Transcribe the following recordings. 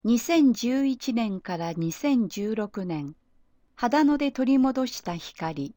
2011年から2016年、秦野で取り戻した光。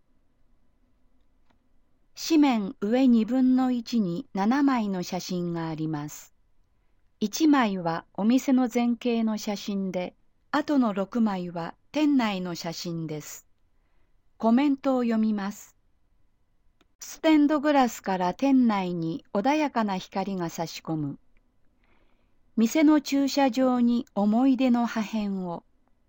紙面上1/2に7枚の写真があります。1枚はお店の前景の写真で、あとの6枚は店内の写真です。コメントを読みます。ステンドグラスから店内に穏やかな光が差し込む。店の駐車場に思い出の破片を。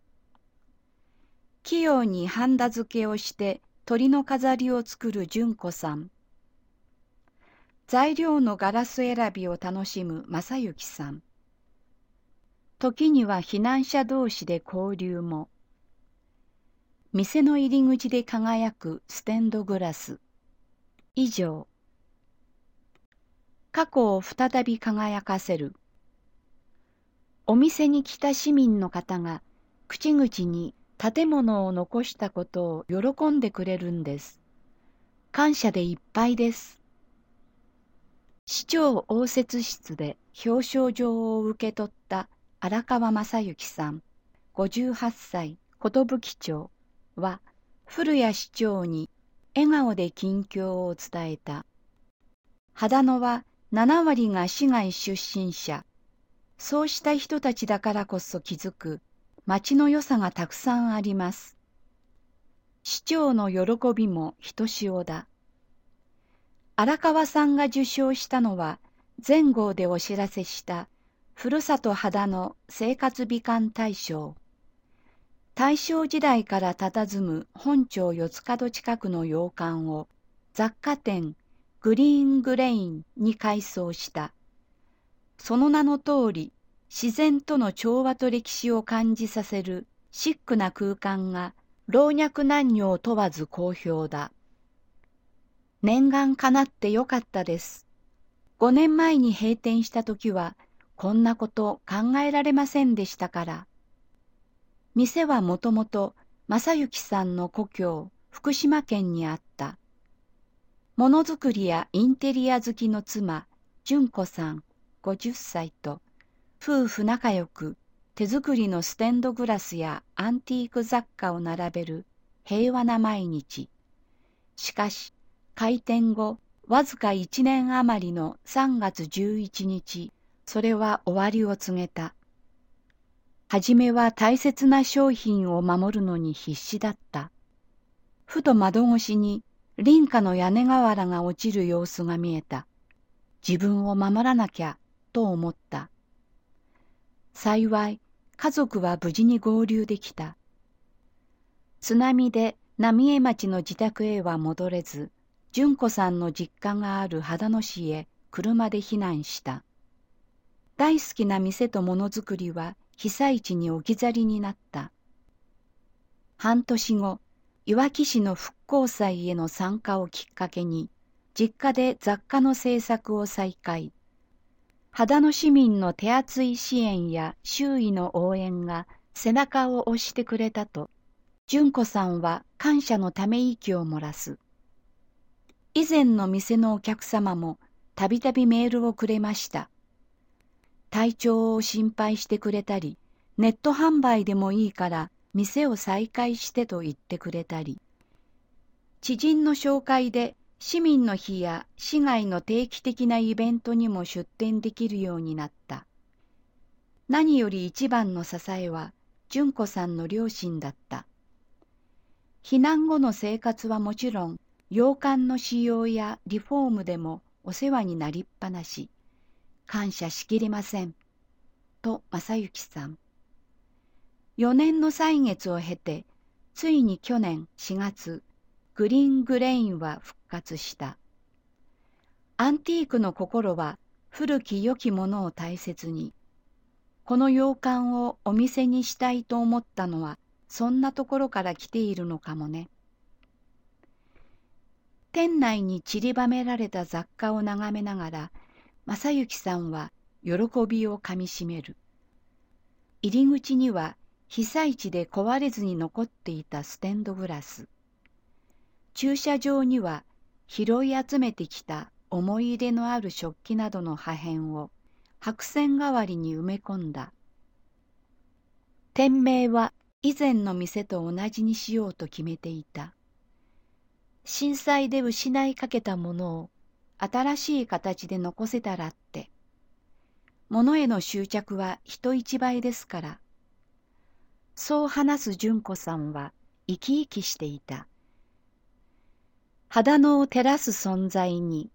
器用にハンダ付けをして鳥の飾りを作る純子さん。材料のガラス選びを楽しむ正幸さん。時には避難者同士で交流も。店の入り口で輝くステンドグラス。以上。過去を再び輝かせる。お店に来た市民の方が口々に建物を残したことを喜んでくれるんです。感謝でいっぱいです。市長応接室で表彰状を受け取った荒川正幸さん、58歳、寿町は、古谷市長に笑顔で近況を伝えた。秦野は7割が市外出身者。そうした人たちだからこそ気づく町の良さがたくさんあります。市長の喜びもひとしおだ。荒川さんが受賞したのは前号でお知らせしたふるさと秦野生活美観大賞。大正時代から佇む本町四つ角近くの洋館を雑貨店グリーングレインに改装した。その名の通り、自然との調和と歴史を感じさせるシックな空間が老若男女を問わず好評だ。念願かなってよかったです。5年前に閉店した時はこんなこと考えられませんでしたから。店はもともと正幸さんの故郷福島県にあった。ものづくりやインテリア好きの妻、純子さん50歳と夫婦仲良く手作りのステンドグラスやアンティーク雑貨を並べる平和な毎日。しかし、開店後、わずか1年余りの3月11日、それは終わりを告げた。はじめは大切な商品を守るのに必死だった。ふと窓越しに隣家の屋根瓦が落ちる様子が見えた。自分を守らなきゃと思った。幸い、家族は無事に合流できた。津波で浪江町の自宅へは戻れず、純子さんの実家がある秦野市へ車で避難した。大好きな店とものづくりは被災地に置き去りになった。半年後、いわき市の復興祭への参加をきっかけに、実家で雑貨の制作を再開。秦野市民の手厚い支援や周囲の応援が背中を押してくれたと、純子さんは感謝のため息を漏らす。以前の店のお客様もたびたびメールをくれました。体調を心配してくれたり、ネット販売でもいいから店を再開してと言ってくれたり、知人の紹介で市民の日や市外の定期的なイベントにも出店できるようになった。何より一番の支えは純子さんの両親だった。避難後の生活はもちろん、洋館の使用やリフォームでもお世話になりっぱなし、感謝しきれません、と正幸さん。4年の歳月を経て、ついに去年4月、グリーングレインは復活した。アンティークの心は古き良きものを大切に。この洋館をお店にしたいと思ったのは、そんなところから来ているのかもね。店内に散りばめられた雑貨を眺めながら、正幸さんは喜びをかみしめる。入り口には被災地で壊れずに残っていたステンドグラス。駐車場には拾い集めてきた思い入れのある食器などの破片を白線代わりに埋め込んだ。 店名は以前の店と同じにしようと決めていた。震災で失いかけたものを新しい形で残せたらって。物への執着は人一倍ですから。そう話す純子さんは生き生きしていた。秦野を照らす存在に。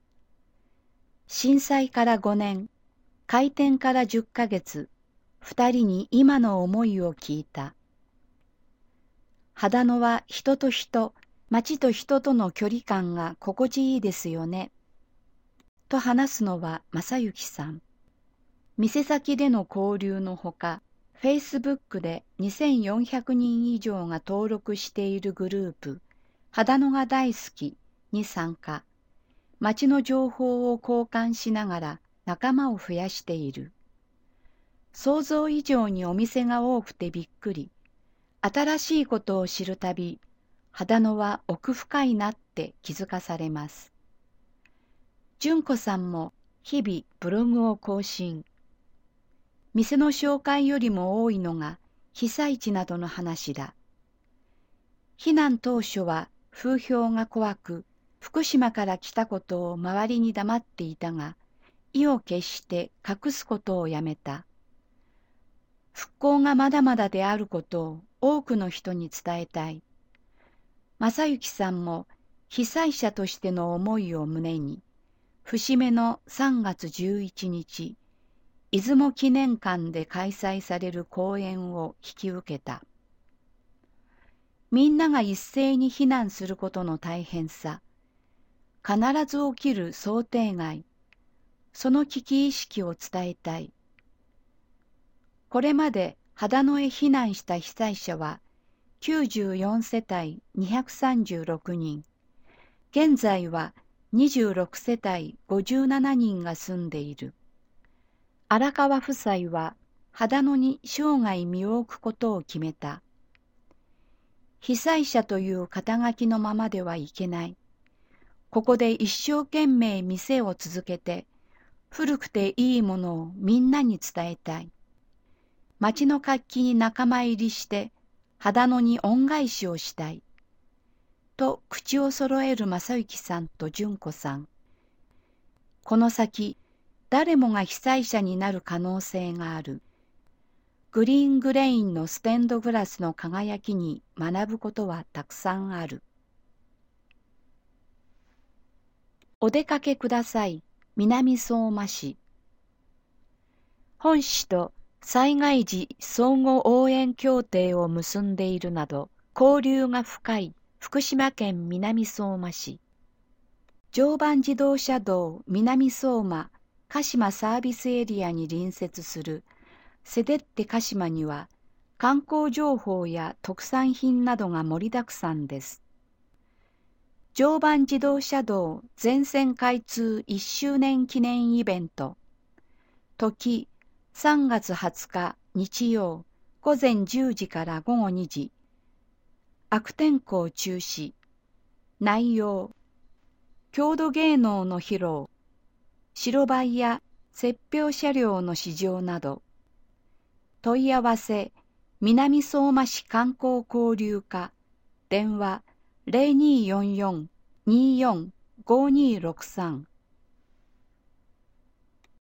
震災から5年、開店から10ヶ月、2人に今の思いを聞いた。秦野は人と人、町と人との距離感が心地いいですよね。と話すのは正幸さん。店先での交流のほか、Facebook で2400人以上が登録しているグループ、秦野が大好きに参加。町の情報を交換しながら仲間を増やしている。想像以上にお店が多くてびっくり。新しいことを知るたび、秦野は奥深いなって気づかされます。純子さんも日々ブログを更新。店の紹介よりも多いのが被災地などの話だ。避難当初は風評が怖く、福島から来たことを周りに黙っていたが、意を決して隠すことをやめた。復興がまだまだであることを多くの人に伝えたい。正幸さんも被災者としての思いを胸に、節目の3月11日、出雲記念館で開催される公演を引き受けた。みんなが一斉に避難することの大変さ、必ず起きる想定外、その危機意識を伝えたい。これまで秦野へ避難した被災者は94世帯236人、現在は26世帯57人が住んでいる。荒川夫妻は秦野に生涯身を置くことを決めた。被災者という肩書きのままではいけない。ここで一生懸命店を続けて、古くていいものをみんなに伝えたい。町の活気に仲間入りして、秦野に恩返しをしたい。と口を揃える正幸さんと純子さん。この先、誰もが被災者になる可能性がある。グリーングレインのステンドグラスの輝きに学ぶことはたくさんある。お出かけください。南相馬市。本市と災害時相互応援協定を結んでいるなど、交流が深い福島県南相馬市。常磐自動車道南相馬鹿島サービスエリアに隣接するセデッテ鹿島には、観光情報や特産品などが盛りだくさんです。常磐自動車道全線開通1周年記念イベント。時3月20日日曜午前10時から午後2時。悪天候中止。内容。郷土芸能の披露。白バイや雪氷車両の試乗など。問い合わせ、南相馬市観光交流課。電話0244-245263